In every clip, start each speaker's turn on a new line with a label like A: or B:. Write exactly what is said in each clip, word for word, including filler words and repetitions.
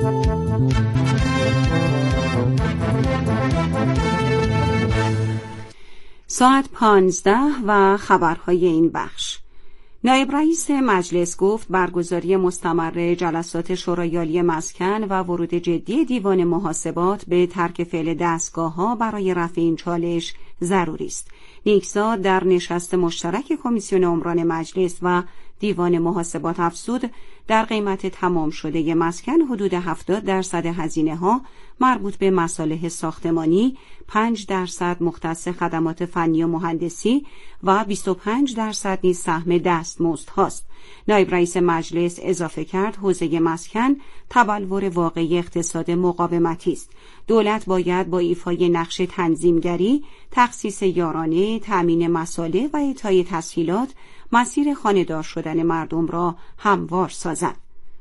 A: ساعت پانزده و خبرهای این بخش. نایب رئیس مجلس گفت برگزاری مستمر جلسات شورای عالی مسکن و ورود جدی دیوان محاسبات به ترک فعل دستگاه‌ها برای رفع این چالش ضروری است. نیکزاد در نشست مشترک کمیسیون عمران مجلس و دیوان محاسبات افزود در قیمت تمام شده مسکن حدود هفتاد درصد هزینه‌ها مربوط به مصالح ساختمانی، پنج درصد مختص خدمات فنی و مهندسی و بیست و پنج درصد نیز سهم دستمزدهاست. نایب رئیس مجلس اضافه کرد حوزه مسکن تبلور واقعی اقتصاد مقاومتی است. دولت باید با ایفای نقش تنظیمگری، تخصیص یارانه، تأمین مصالح و اعطای تسهیلات مسیر خانه‌دار شدن مردم را هموار سازد.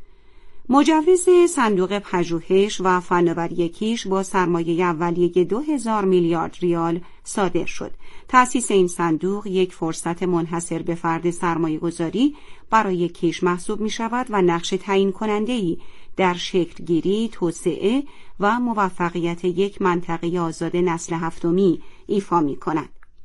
A: مجوز صندوق پژوهش و فناوری کیش با سرمایه اولیه دو هزار میلیارد ریال صادر شد. تأسیس این صندوق یک فرصت منحصر به فرد سرمایه‌گذاری برای کیش محسوب می شود و نقش تعیین کننده‌ای در شکلگیری، توسعه و موفقیت یک منطقه آزاد نسل هفتمی ایفا می کند.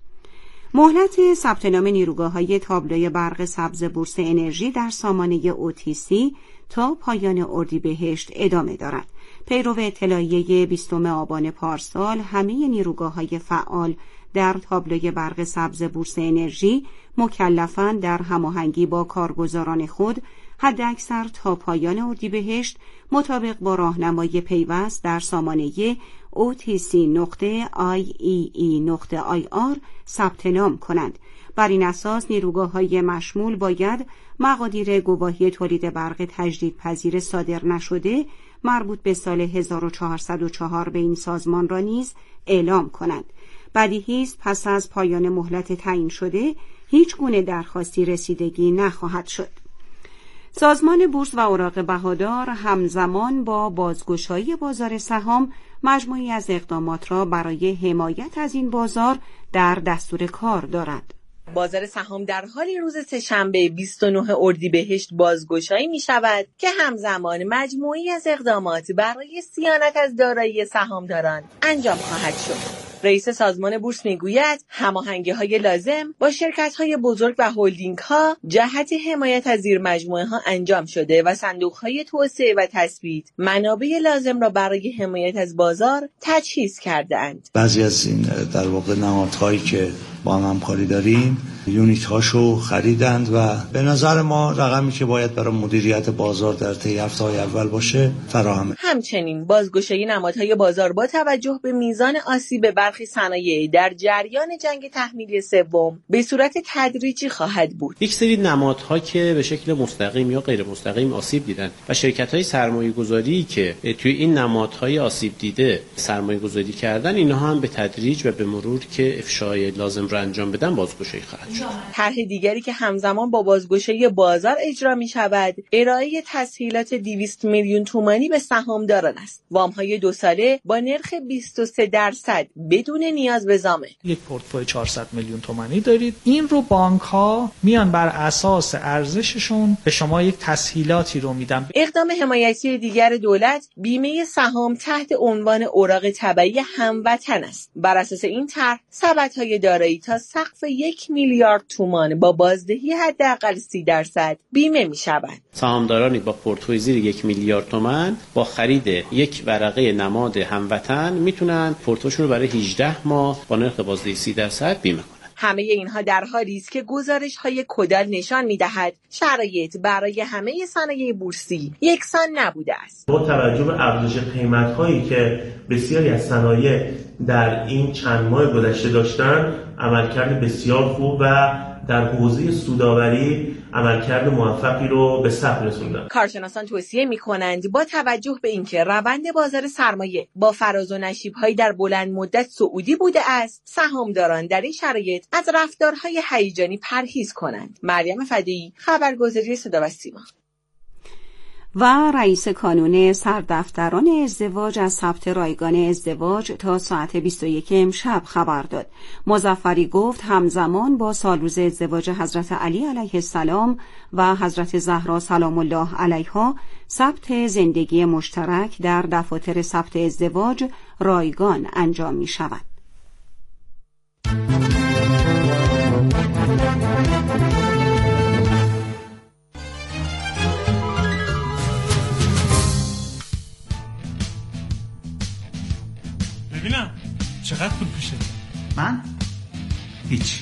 A: مهلت ثبت نام نیروگاه‌های تابلوی برق سبز بورس انرژی در سامانه او تی سی تا پایان اردیبهشت ادامه دارد. پیرو اطلاعیه بیستم آبان پارسال همه نیروگاه‌های فعال در تابلوی برق سبز بورس انرژی مکلفند در هماهنگی با کارگزاران خود حداکثر تا پایان اردیبهشت مطابق با راهنمای پیوست در سامانه او تی سی نقطه آی ای ای نقطه آی آر ثبت نام کنند. بر این اساس نیروگاه‌های مشمول باید مقادیر گواهی تولید برق تجدیدپذیر صادر نشده مربوط به سال هزار و چهارصد و چهار به این سازمان را نیز اعلام کنند. بدیهی است پس از پایان مهلت تعیین شده هیچ گونه درخواستی رسیدگی نخواهد شد. سازمان بورس و اوراق بهادار همزمان با بازگشایی بازار سهام مجموعی از اقدامات را برای حمایت از این بازار در دستور کار دارد.
B: بازار سهام در حال روز سه‌شنبه بیست و نه اردیبهشت بازگشایی می شود که همزمان مجموعی از اقدامات برای صیانت از دارایی سهامداران انجام خواهد شد. رئیس سازمان بورس میگوید هماهنگی‌های لازم با شرکت‌های بزرگ و هلدینگ‌ها جهت حمایت از زیر مجموعه‌ها انجام شده و صندوق‌های توسعه و تثبیت منابع لازم را برای حمایت از بازار تجهیز کرده‌اند.
C: بعضی از این در واقع نهادهایی که با هم همکاری داریم یونیت هاشو خریدند و به نظر ما رقمی که باید برای مدیریت بازار در طی هفته‌های اول باشه فراهمه.
B: همچنین بازگشایی نمادهای بازار با توجه به میزان آسیب برخی صنایع در جریان جنگ تحمیلی سوم به صورت تدریجی خواهد بود.
D: یک سری نمادها که به شکل مستقیم یا غیر مستقیم آسیب دیدن و شرکت‌های سرمایه‌گذاری که توی این نمادهای آسیب دیده سرمایه‌گذاری کردن، اینها هم به تدریج و به مرور که افشای لازم را انجام بدن بازگشایی خواهد شد.
B: طرح دیگری که همزمان با بازگشایی بازار اجرا می شود ارائه تسهیلات دویست میلیون تومانی به سهامداران است. وام‌های دو ساله با نرخ بیست و سه درصد بدون نیاز به ضامن.
E: یک پورتفوی چهارصد میلیون تومانی دارید. این رو بانک‌ها میان بر اساس ارزششون به شما یک تسهیلاتی رو میدن.
B: اقدام حمایتی دیگر دولت بیمه سهام تحت عنوان اوراق تبعی هموطن است. بر اساس این طرح سبدهای دارایی تا سقف یک میلیارد تومان با بازدهی حداقل سی درصد بیمه می‌شوند.
D: سهامدارانی با پورتفوی زیر یک میلیارد تومان با خرید یک ورقه نماد هموطن میتونن پورتفویشون رو برای هجده ماه با نرخ بازدهی سی درصد بیمه کنن.
B: همه اینها در حالی است که گزارش‌های کدال نشان می‌دهد شرایط برای همه صنایع بورسی یکسان نبوده است.
F: با توجه به افزایش قیمت‌هایی که بسیاری از صنایع در این چند ماه گذشته داشتن، عملکرد بسیار خوب و در حوزه سودآوری عملکرد موفقی رو به ثبت رسوندن.
B: کارشناسان توصیه می‌کنند با توجه به اینکه روند بازار سرمایه با فراز و نشیب‌های در بلند مدت صعودی بوده است، سهامداران در این شرایط از رفتارهای هیجانی پرهیز کنند. مریم فدایی، خبرگزاری صدا و سیما.
A: و رئیس کانون سردفتران ازدواج از ثبت رایگان ازدواج تا ساعت بیست و یک امشب خبر داد. مظفری گفت همزمان با سالروز ازدواج حضرت علی علیه السلام و حضرت زهرا سلام الله علیها ثبت زندگی مشترک در دفاتر ثبت ازدواج رایگان انجام می شود.
G: ببینم چقدر پول پیشه؟
H: من؟ هیچ.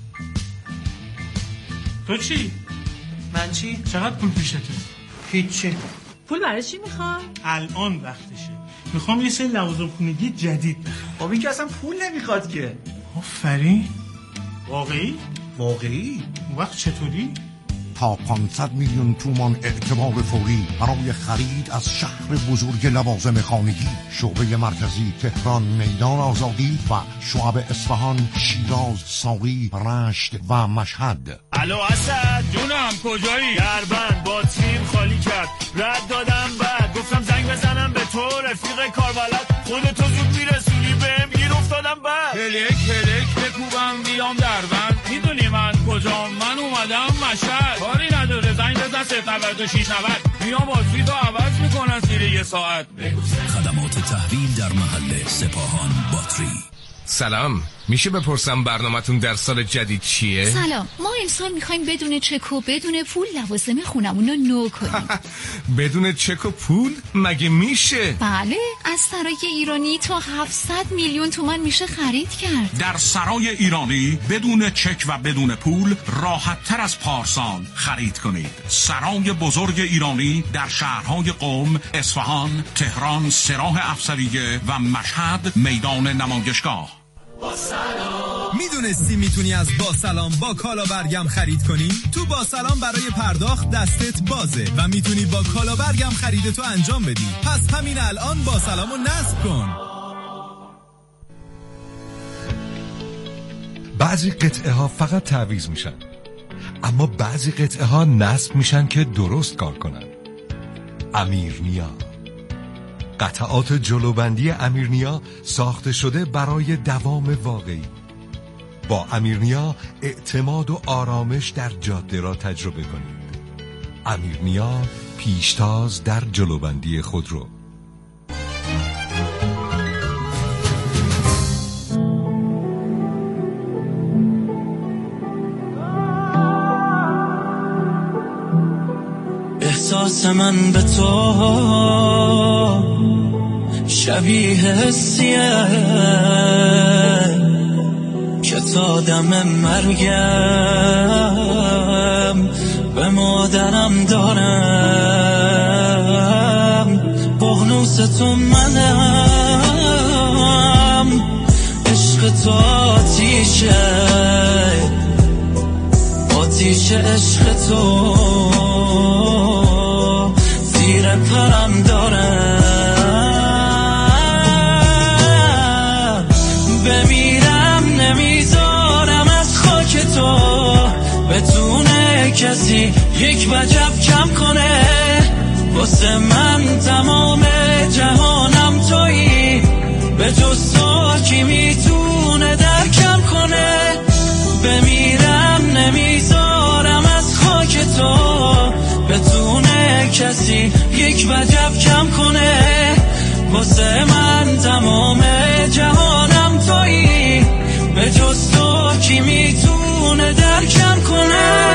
G: تو چی؟
H: من چی؟
G: چقدر پول پیشته؟
H: هیچی.
B: پول برای چی میخوای؟
G: الان وقتشه. میخوام یه سری لوازم خونگی جدید بخرم.
H: خب این که اصلا پول نمیخواد که.
G: آفرین. واقعی؟
H: واقعی؟
G: اون وقت چطوری؟
I: تا پانصد میلیون تومان اعتبار فوری برای خرید از شهر بزرگ لوازم خانگی، شعبه مرکزی تهران میدان آزادی و شعب اصفهان، شیراز، ساقی، رشت و مشهد.
J: الو اسد جونم کجایی؟ دربند با تیم خالی کرد، رد دادم بعد گفتم زنگ بزنم به تو رفیق کاربلد، خودتو زود میرسونی بهم گیر افتادم بعد هلک هلک بکوبم بیام دربند، میدونی من کجام؟ من اومدم مشهد، کاری نداره زنگ بزن صفر نود و شش نود میام باتری تو عوض میکنن زیر یه ساعت.
K: خدمات تحویل در محل سپاهان باتری.
L: سلام، میشه بپرسم برنامه‌تون در سال جدید چیه؟
M: سلام، ما امسال میخوایم بدون چک و بدون پول لوازم خونمون رو نو کنیم.
L: بدون چک و پول؟ مگه میشه؟
M: بله، از سرای ایرانی تا هفتصد میلیون تومان میشه خرید کرد.
N: در سرای ایرانی بدون چک و بدون پول راحت تر از پارسال خرید کنید. سرای بزرگ ایرانی در شهرهای قم، اصفهان، تهران، سراح افسریه و مشهد میدان نمایشگاه.
O: با سلام. میدونستی میتونی از با سلام با کالا برگم خرید کنی؟ تو با سلام برای پرداخت دستت بازه و میتونی با کالا برگم خریدتو انجام بدی. پس همین الان با سلامو نصب کن.
P: بعضی قطعه ها فقط تعویض میشن، اما بعضی قطعه ها نصب میشن که درست کار کنن. امیرنیا، قطعات جلوبندی امیرنیا ساخته شده برای دوام واقعی. با امیرنیا اعتماد و آرامش در جاده را تجربه کنید. امیرنیا، پیشتاز در جلوبندی خودرو.
Q: احساس من به تو شبیه حسیه که تا دم مرگم به مادرم دارم. بغنوس تو منم، عشق تو آتیشه، آتیش عشق تو زیر پرم دارم. بمیرم نمیذارم از خاک تو بتونه کسی یک وجب کم کنه. واسه من تمام جهانم تویی، به جز تو کی میتونه درکم کنه. بمیرم نمیذارم از خاک تو بتونه کسی یک وجب کم کنه. واسه من تمام جهانم تویی، به جز تو کی میتونه درکم کنه.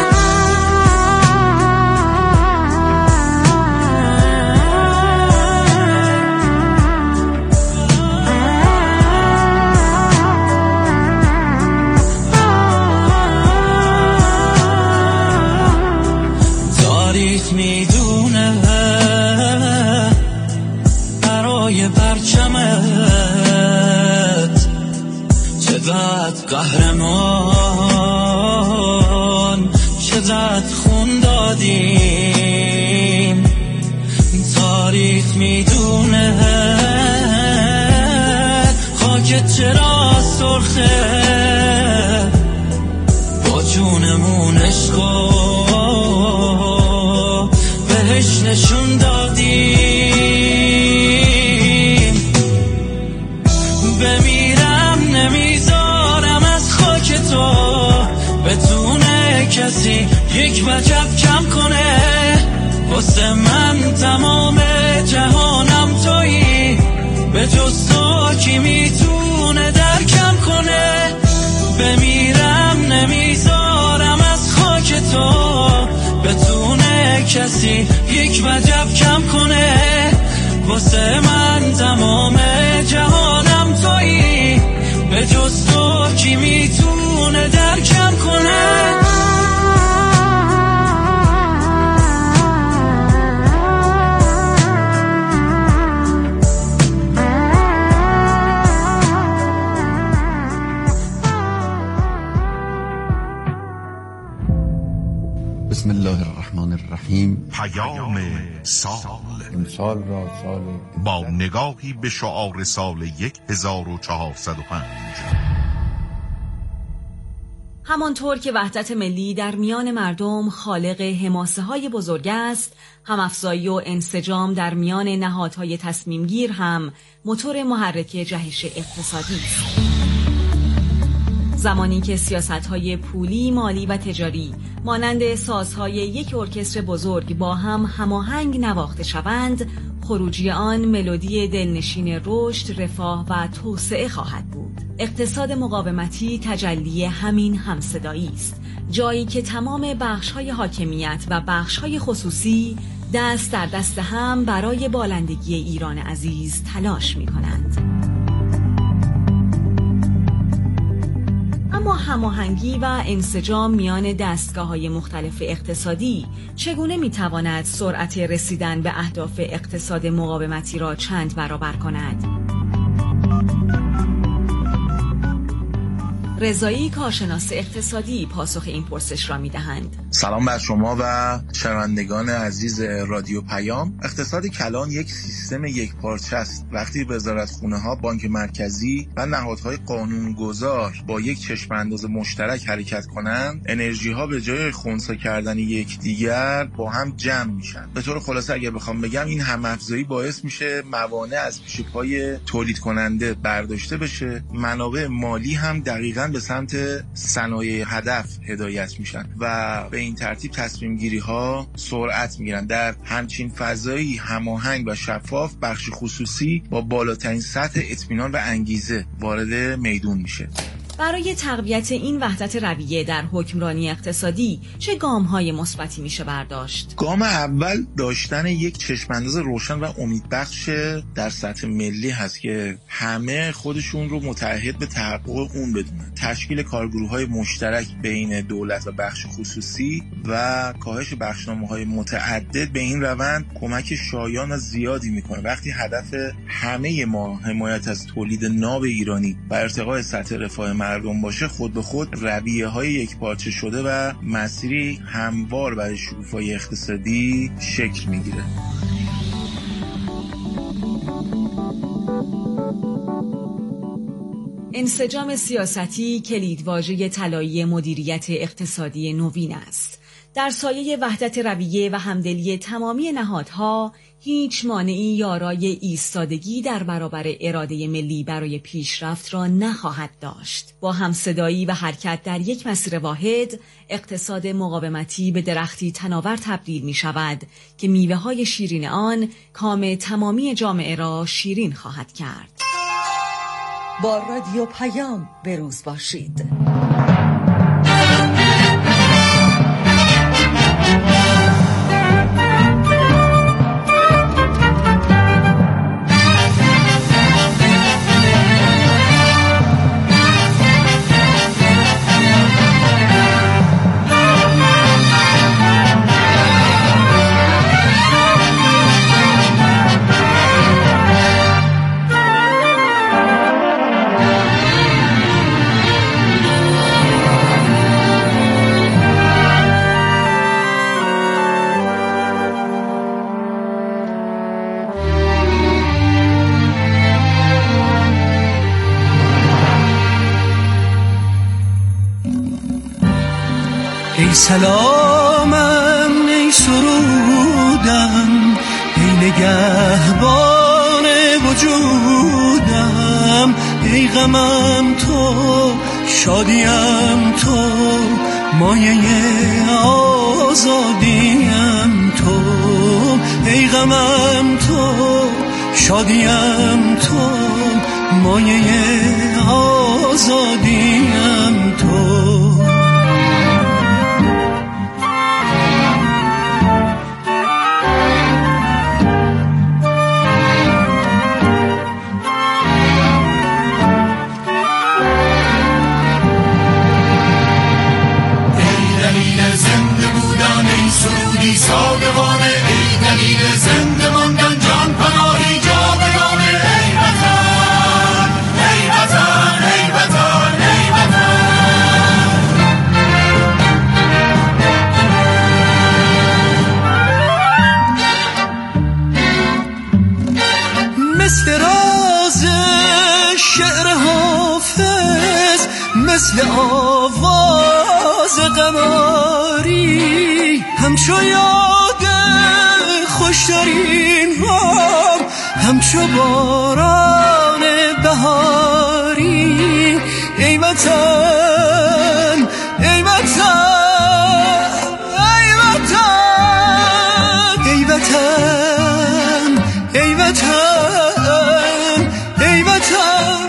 Q: تاریخ میدونه برای پرچمت چقدر قهرمان، چقدر خون دادیم. تاریخ میدونه خاک چرا سرخه، با جونمون عشقو بهش نشون داد. کسی یک وجب کم کنه. واسه من تمام جهانم تویی، به جز تو کی میتونه درکم کنه.
R: بسم الله الرحمن الرحیم.
I: پیام سال.
R: امسال را سال
I: با نگاهی به شعار سال هزار و چهارصد و پنج.
S: همانطور که وحدت ملی در میان مردم خالق حماسه های بزرگ است، هم افزایی و انسجام در میان نهادهای تصمیمگیر هم موتور محرک جهش اقتصادی است. زمانی که سیاست‌های پولی، مالی و تجاری مانند سازهای یک ارکستر بزرگ با هم هماهنگ نواخته شوند، خروجی آن ملودی دلنشین رشد، رفاه و توسعه خواهد بود. اقتصاد مقاومتی تجلی همین همصدایی است، جایی که تمام بخش‌های حاکمیت و بخش‌های خصوصی دست در دست هم برای بالندگی ایران عزیز تلاش می‌کنند. اما هماهنگی و انسجام میان دستگاه‌های مختلف اقتصادی چگونه می‌تواند سرعت رسیدن به اهداف اقتصاد مقاومتی را چند برابر کند؟ رضایی، کارشناس اقتصادی، پاسخ این پرسش را می‌دهند.
T: سلام بر شما و شنوندگان عزیز رادیو پیام. اقتصاد کلان یک سیستم یکپارچه است. وقتی وزارتخانه‌ها، بانک مرکزی و نهادهای قانونگذار با یک چشم انداز مشترک حرکت کنند، انرژی‌ها به جای خنثی کردن یکدیگر با هم جمع میشن. به طور خلاصه اگر بخوام بگم، این هم‌افزایی باعث میشه موانع از پیش پای تولید کننده برداشته بشه، منابع مالی هم دقیقاً به سمت صنایع هدف هدایت میشن و به این ترتیب تصمیم گیری ها سرعت میگیرن. در همچین فضایی هماهنگ و شفاف، بخش خصوصی با بالاترین سطح اطمینان و انگیزه وارد میدون میشه.
S: برای تقویت این وحدت رویه در حکمرانی اقتصادی چه گام‌های مثبتی میشه برداشت؟
T: گام اول داشتن یک چشم‌انداز روشن و امیدبخش در سطح ملی هست که همه خودشون رو متعهد به تحقق اون بدونن. تشکیل کارگروه‌های مشترک بین دولت و بخش خصوصی و کاهش بخشنامه‌های متعدد به این روند کمک شایان و زیادی میکنه. وقتی هدف همه ما حمایت از تولید ناب ایرانی و ارتقاء سطح رفاه مردم باشه، خود به خود رویه‌های یکپارچه شده و مسیری هموار برای شکوفایی اقتصادی شکل میگیره.
S: انسجام سیاستی کلیدواژه طلایی مدیریت اقتصادی نوین است. در سایه وحدت رویه و همدلی تمامی نهادها، هیچ مانعی یارای ایستادگی در برابر اراده ملی برای پیشرفت را نخواهد داشت. با همصدایی و حرکت در یک مسیر واحد، اقتصاد مقاومتی به درختی تناور تبدیل می شود که میوه های شیرین آن کام تمامی جامعه را شیرین خواهد کرد.
U: با رادیو پیام بروز باشید.
Q: ای سلامم، ای سرودم، ای نگهبان وجودم، ای غمم تو، شادیم تو، مایه آزادیم تو، ای غمم تو، شادیم تو، مایه آزادیم تو. مثل راز شعر حافظ، مثل آواز قماری، همچو یاد خوشترین هم، همچو باران بهاری. ای وطن ای وطن ای وطن ای وطن ای وطن ای وطن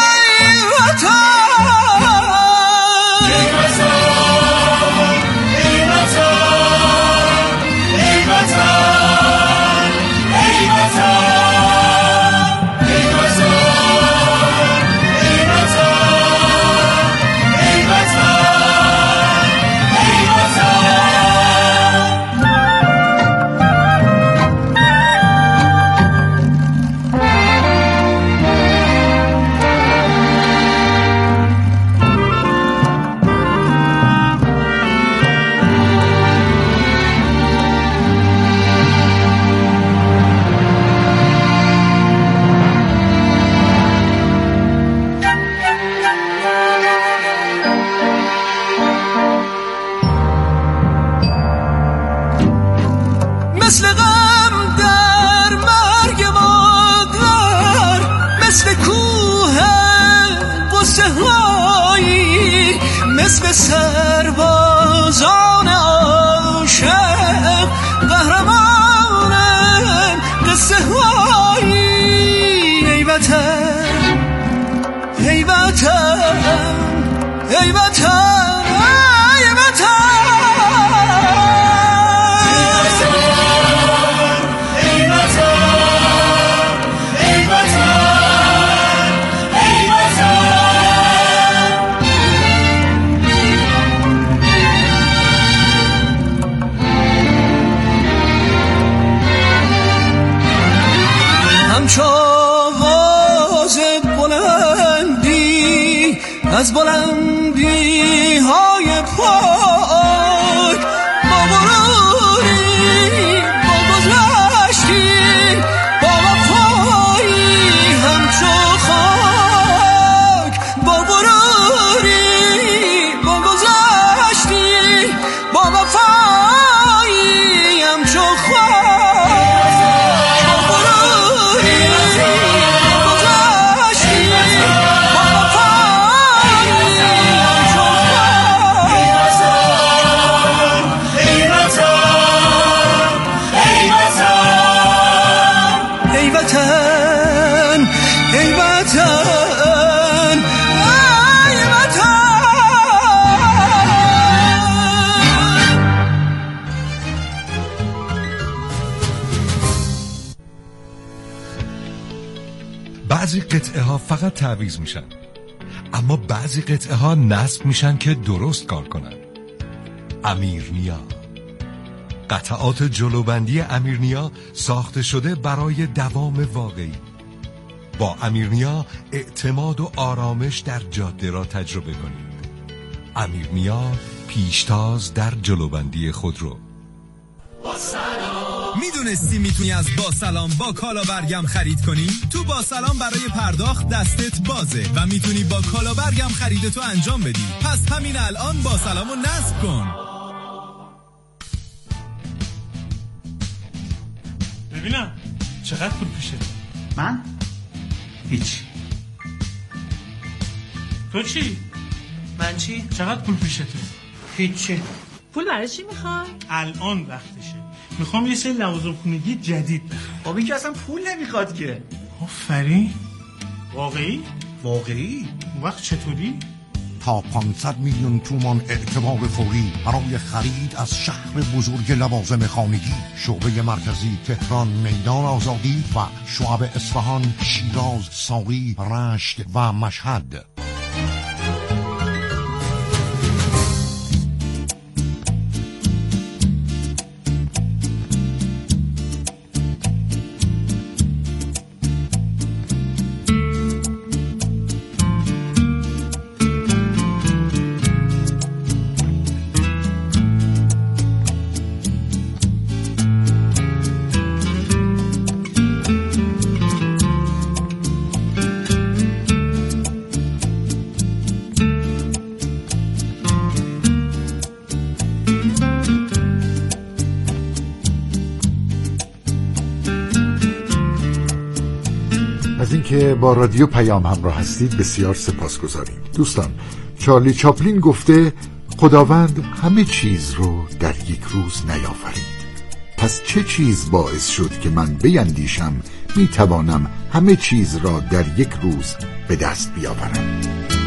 Q: مثل غم در مرگ مادر، مثل کوه قصه هایی، مثل سربازان عاشق قهرمان قصه هایی. ای وطن ای وطن ای وطن ای وطن همچو آواز بلندی از بلندی های پاک، با غروری با گذشتی با وفایی، همچو خاک با غروری با گذشتی با وفایی، همچو خاک
P: بعضی قطعه ها فقط تعویض میشن، اما بعضی قطعه ها نصب میشن که درست کار کنن. امیرنیا، قطعات جلوبندی امیرنیا ساخته شده برای دوام واقعی. با امیرنیا اعتماد و آرامش در جاده را تجربه کنید. امیرنیا، پیشتاز در جلوبندی خودرو.
O: میدونستی میتونی از با سلام با کالا برگم خرید کنی؟ تو با سلام برای پرداخت دستت بازه و میتونی با کالا برگم خریدتو انجام بدی. پس همین الان با سلامو نصب کن.
G: ببینم چقدر پول پیشه؟
H: من؟ هیچ.
G: تو چی؟
H: من چی؟
G: چقدر پول پیشه تو؟
H: هیچی.
B: پول برای چی میخوای؟
G: الان وقتشه. میخوام یه سری لوازم خونگی جدید بخرم.
H: خب این که اصلا پول نمیخواد که.
G: آفرین. واقعی؟
H: واقعی؟
G: اون وقت چطوری؟
I: تا پانصد میلیون تومان اعتبار فوری برای خرید از شهر بزرگ لوازم خانگی. شعبه مرکزی تهران میدان آزادی و شعب اصفهان، شیراز، ساری، رشت و مشهد.
C: از اینکه با رادیو پیام همراه هستید بسیار سپاسگزاریم. دوستان، چارلی چاپلین گفته خداوند همه چیز رو در یک روز نیافرید. پس چه چیز باعث شد که من بیندیشم میتوانم همه چیز را در یک روز به دست بیاورم؟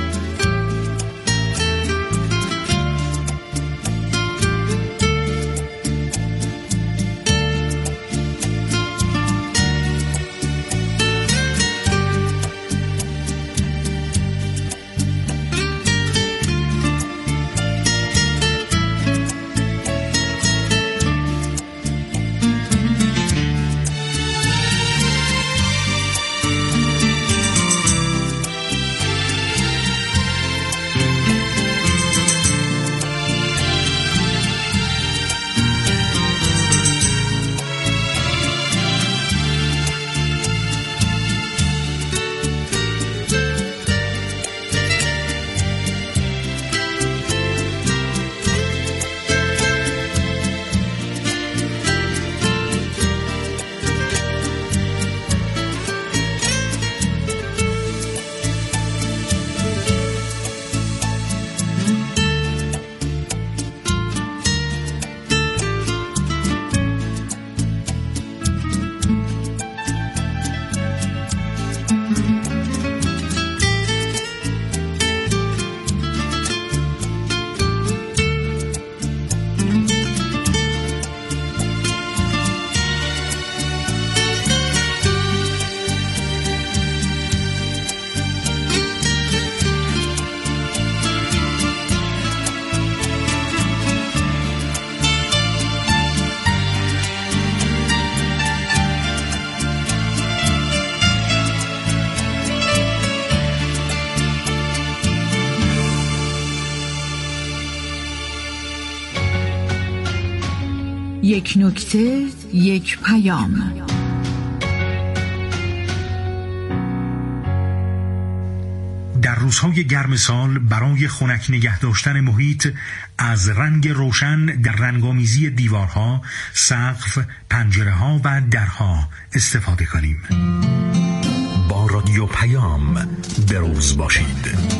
V: یک نکته، یک پیام.
N: در روزهای گرم سال برای خنک نگه داشتن محیط از رنگ روشن در رنگامیزی دیوارها، سقف، پنجره‌ها و درها استفاده کنیم.
K: با رادیو پیام بروز باشید.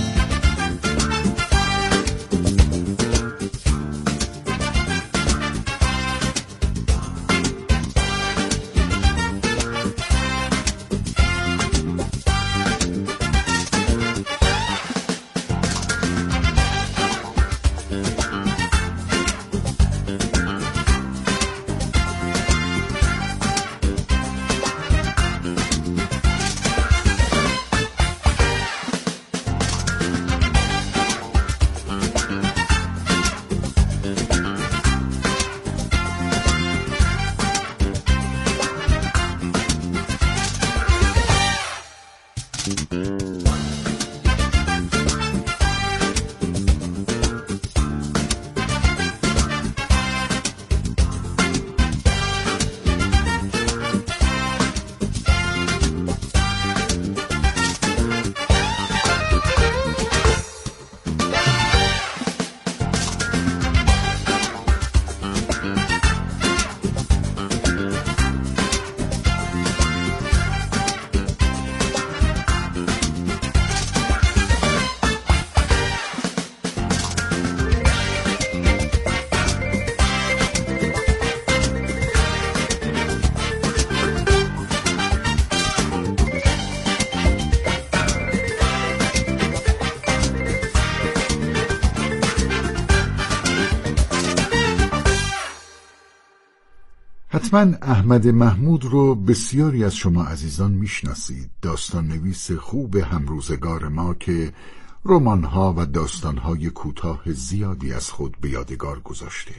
C: حتما احمد محمود رو بسیاری از شما عزیزان میشناسید. داستان نویس خوب همروزگار ما که رمان‌ها و داستان‌های کوتاه زیادی از خود به یادگار گذاشته.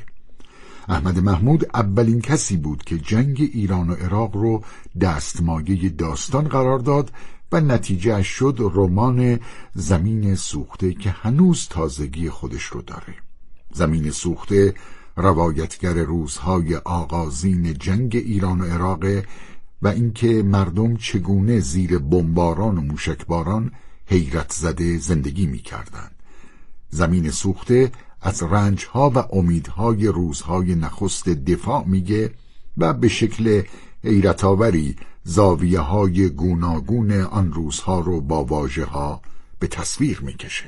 C: احمد محمود اولین کسی بود که جنگ ایران و عراق رو دستمایه داستان قرار داد و نتیجه شد رمان زمین سوخته که هنوز تازگی خودش رو داره. زمین سوخته روایتگر روزهای آغازین جنگ ایران و عراق و اینکه مردم چگونه زیر بمباران و موشکباران حیرت زده زندگی می کردن. زمین سوخته از رنجها و امیدهای روزهای نخست دفاع میگه و به شکل حیرت‌آوری زاویه های گوناگون آن روزها رو با واژه ها به تصویر می کشه.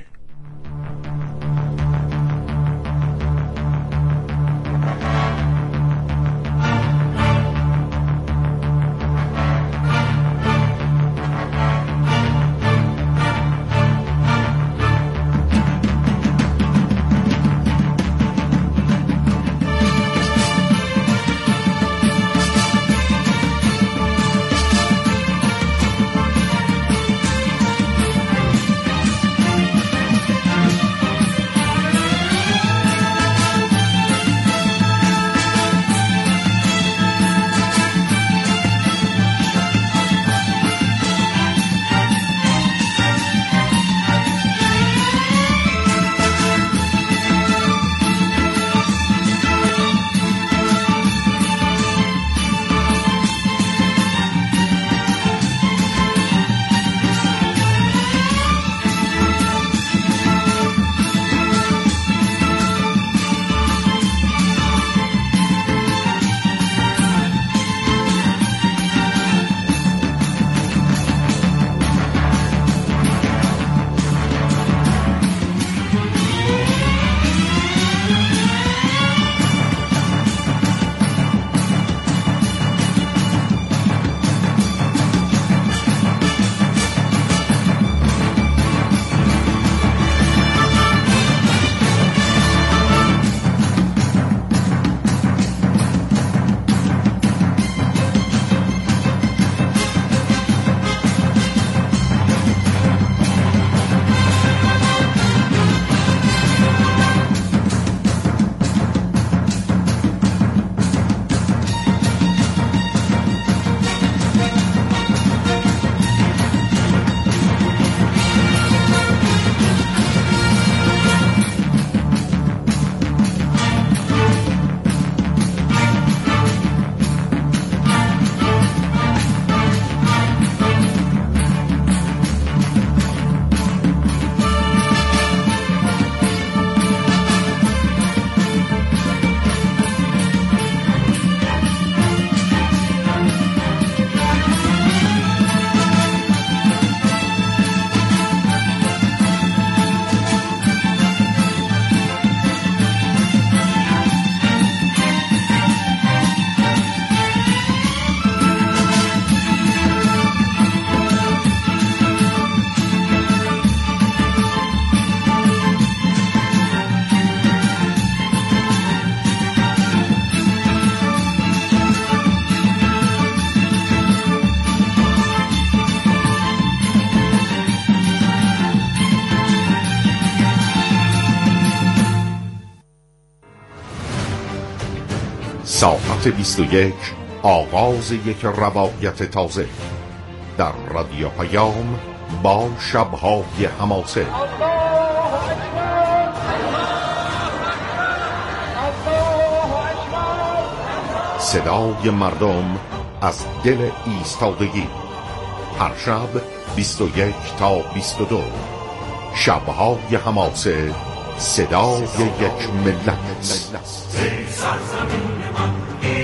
D: ساعت بیست و یک، آغاز یک روایت تازه در رادیو پیام با شب‌های حماسه. صدای مردم از دل ایستادگی، هر شب بیست و یک تا بیست و دو. شب‌های صدای یک ملت.
J: سرزمین من